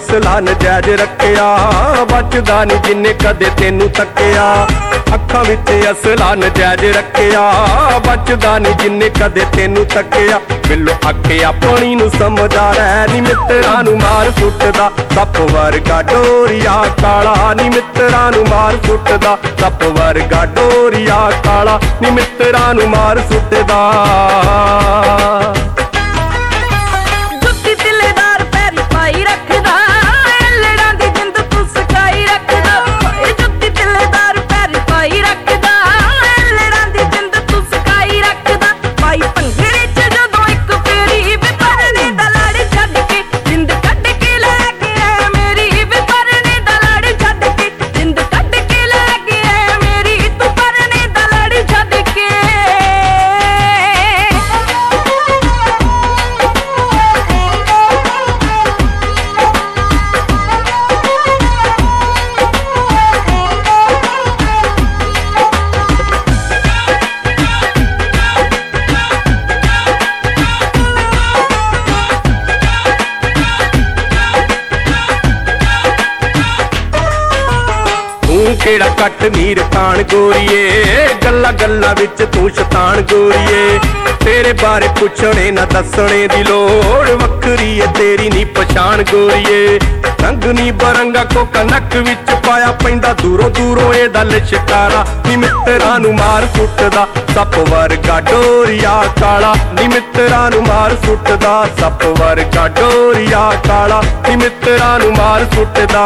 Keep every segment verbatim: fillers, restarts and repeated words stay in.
असला नजायज रखिया, बचदा नी जिन्ने कदे तेनू तकिया। अखां विच असला नजायज रखिया, बचदा नी जिन्ने कदे तेनू तकिया। बिल्लो आखिया पानी नू समझदा रह नी मित्तरां नू मार सुटदा, सप वर्गा डोरिया काला नी मित्तरां नू मार सुटदा, सप वर्गा डोरिया काला नी मित्तरां नू मार सुटदा। केड़ा कट नीर तान गोरीए, गल्ला गल्ला विच तू शतान गोरीए। तेरे बारे पुछने ना दसने दी लोड़, वखरी है तेरी नी पछाण गोरीए। रंग नी बरंगा कोका नक विच पाया पैंदा, दूरों दूरों ए दल शिकारा नी मित्तरां नू मार सुटदा, सप वर्गा डोरिया काला नी मित्तरां नू मार सुटदा, सप वर्गा डोरिया काला नी मित्तरां नू मार सुटदा।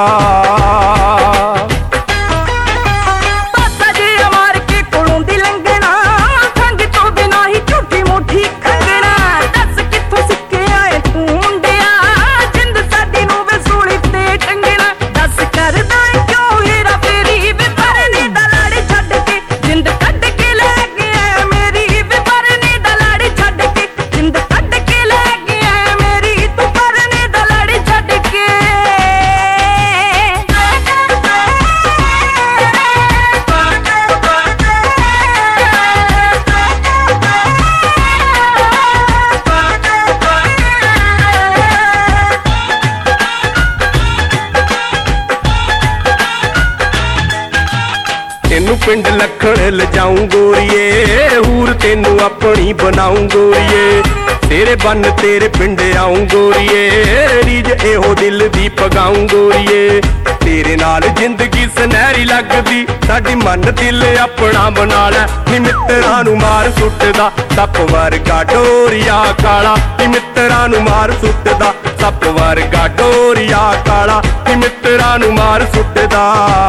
तेनू पिंड लखण लजाऊं गोरीए, हूर तेनू अपनी बनाऊं गोरीए। तेरे बन तेरे पिंड आऊं गोरीए, रीज एहो दिल दी पगाऊं गोरीए। तेरे नाल जिंदगी सनहरी लगदी, साडी मन दिल अपना बना लै नी मित्तरां नू मार सुटदा, सप वर्गा डोरिया काला नी मित्तरां नू मार सुटदा, सप वर्गा डोरिया काला नी मित्तरां नू मार सुटदा।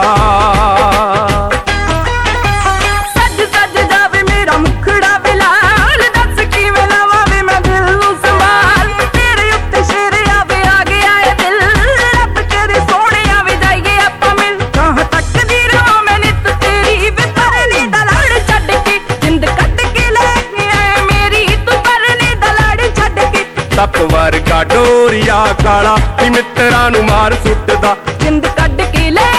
सप वर्गा डोरिया काला नी मित्तरां नू मार सुटदा, जिंद कढ के ले